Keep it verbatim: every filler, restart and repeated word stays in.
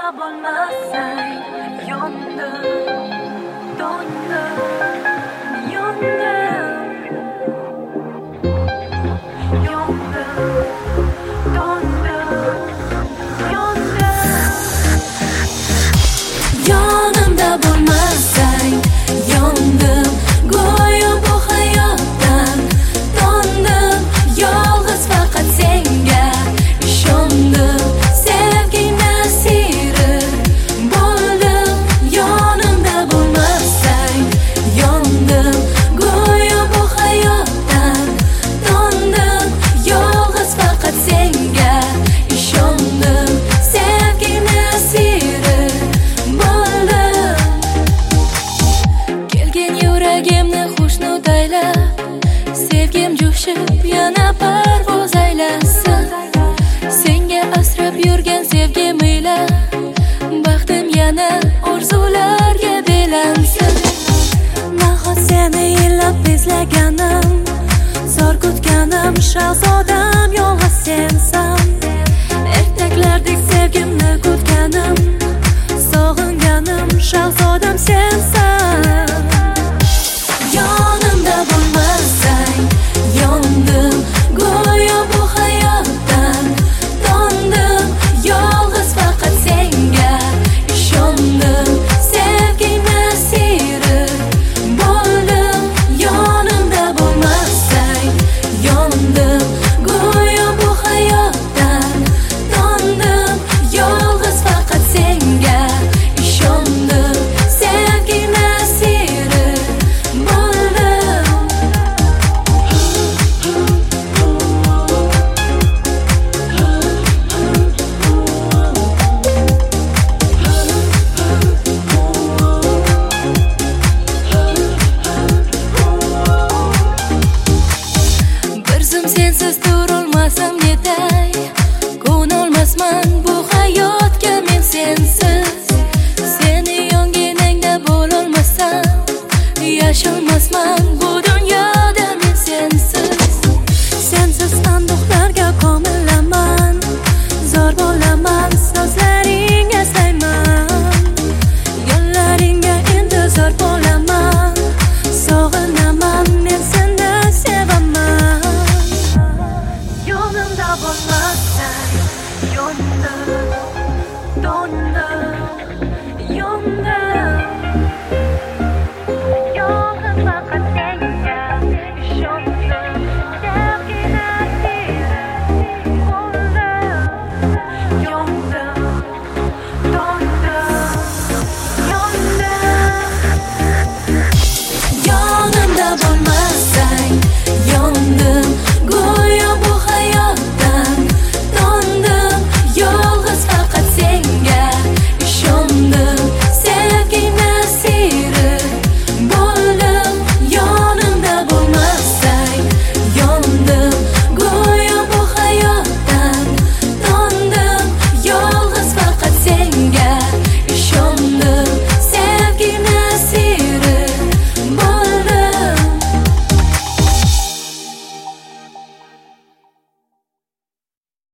Yonimda bo'lmasang, yondim, dondim, yondim, yondim, dondim, yondim. Yonimda bo'lmasang, yondim, go'yo bu hayotdan dondim, yolg'iz faqat senga ishondim. Sevgim jo'shib yana parvoz aylasin, senga asrab yurgan sevgim ila baxtim yana orzularga belansin. Nahot seni yillab izlaganim, zor kutganim, shahzodam yolg'iz sensan. Ertaklardek sevgimni kutganim, sog'inganim, shahzodam sensan. Yonimda bo'lmasang, yondim, go'yo bu hayotdan dondim, yolg'iz faqat senga ishondim. Sevgingni asiri bo'ldim. Yonimda bo'lmasang, yondim, go'yo bu hayotdan dondim, yolg'iz faqat senga ishondim. Sevgingni asiri sensiz turolmasam netay, ko'nolmasman